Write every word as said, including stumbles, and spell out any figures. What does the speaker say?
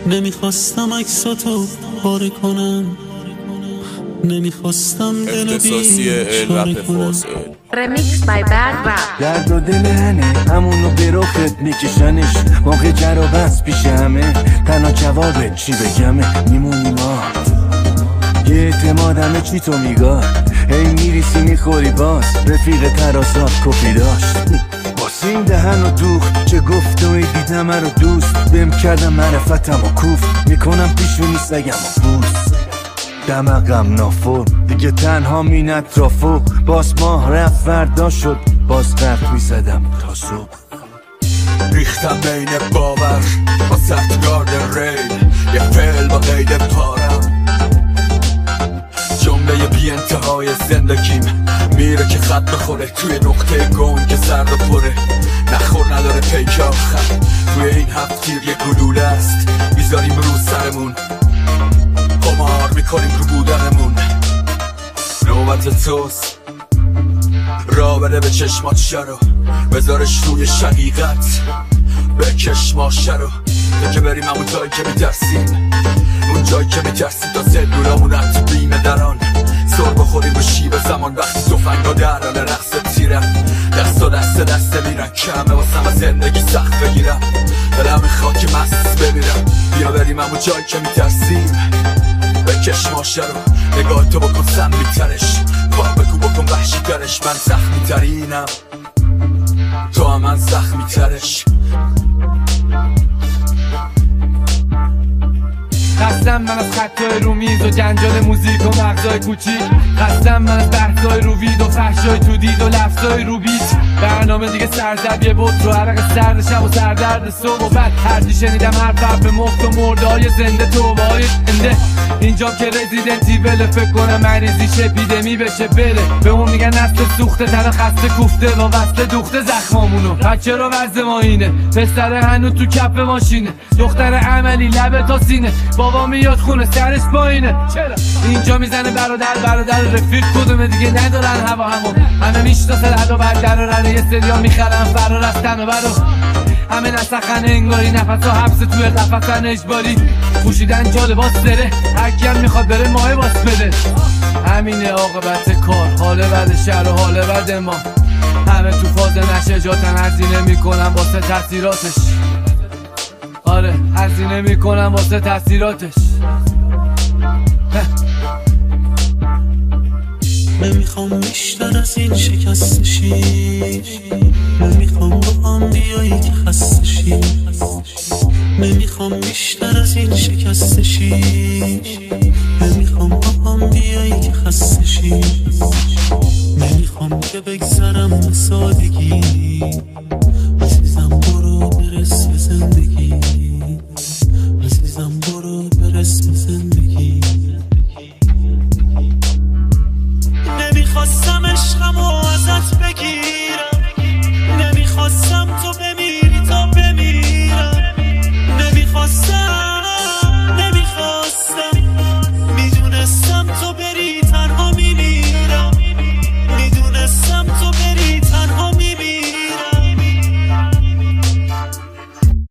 نمیخواستم عکساتو پاره کنم، نمیخواستم دلو بیچاره کنم. Remix by Bad Rap. درد و دل هنه همونو به رخت میکشنش، موقع جر و بس پیش همه تنها جوابه چی بگمه، میمونی ما یه اعتمادمه چی تو میگاه، هی میریسی میخوری باز رفیق تراسات کپی داشت واسه این دهن و دوخت چه گفتوی دیدم رو دوست بهم کردم معرفتم و کوف میکنم پیشونی سگم و بوس دمقم نافور دیگه تنها مین اطرافو باز ماه رفت فردا شد باز قرد میزدم تا صبح ریختم بین باور با سخت گارد ریل یه فعل با قید پارم جمله بی انتهای زندگیم میره که خط بخوره توی نقطه گون که سرد و پره نخور نداره پیک آخر توی این هفت تیر یه گلوله است میذاریم رو سرمون قمار میکنیم رو بودنمون نوبت توست را بده به چشمات شرو بذارش روی شقیقت بکش ماشه رو تا که بریم همون جایی که میترسیم اون جایی که میترسیم تا سلولامون حتی بیمه دران سر بخوریم رو شیب زمان وقتی توفنگا دران رقص تیرم دست و دست دست میرن کمه واسم از زندگی سخت بگیرم دلم خاکی مست بمیرم بیا بریم همون جایی که میترسیم بکش ماشه رو نگاه تو بکن سم میترش پا بگو بکن وحشی ترش من زخمی ترینم تو هم من زخمی ترش خستم من از خطای رو میز و جنجال موزیک و مغزای کوچیک خستم من از بحثای رو وید و فحشای تو دید و لفظای رو بیت برنامه دیگه سرزبیه بود رو عرق سرد شب و سردرد صبح و بعد هردی شنیدم هر فرد به مفت و مرده های زنده توبه های زنده اینجا که رزیدنتی بله فکر کنم مریضیش اپیدمی بشه بله به اون میگن نسل سوخته تنها خسته کوفته و وصله دوخته زخمامونو بچه رو وزه ما اینه پسر هنو تو کف ماشینه دختر عملی لبه تا سینه بابا میاد خونه سرش پایینه چرا اینجا میزنه برادر برادر رفیق کدومه دیگه ندارن هوا همو همه میشناسه رد و بردر و رد یه سریا میخرن فرار از تن و برو همه نسخن انگاری نفس و حبس توی قفصن اجباری پوشیدن جا لباس داره هرکی هم میخواد بره ماه باس بده همینه عاقبت کار حال بد شهر و حال بد ما همه تو فاز نشجاتن هزینه میکنن واسه تاثیراتش آره هزینه میکنن واسه تاثیراتش نمیخوام بیشتر از این شکست شی نمیخوام با هم بیایی که خسته شی نمیخوام بیشتر از این شکست شی نمیخوام با هم بیایی که خسته شی نمیخوام که بگذرم به سادگی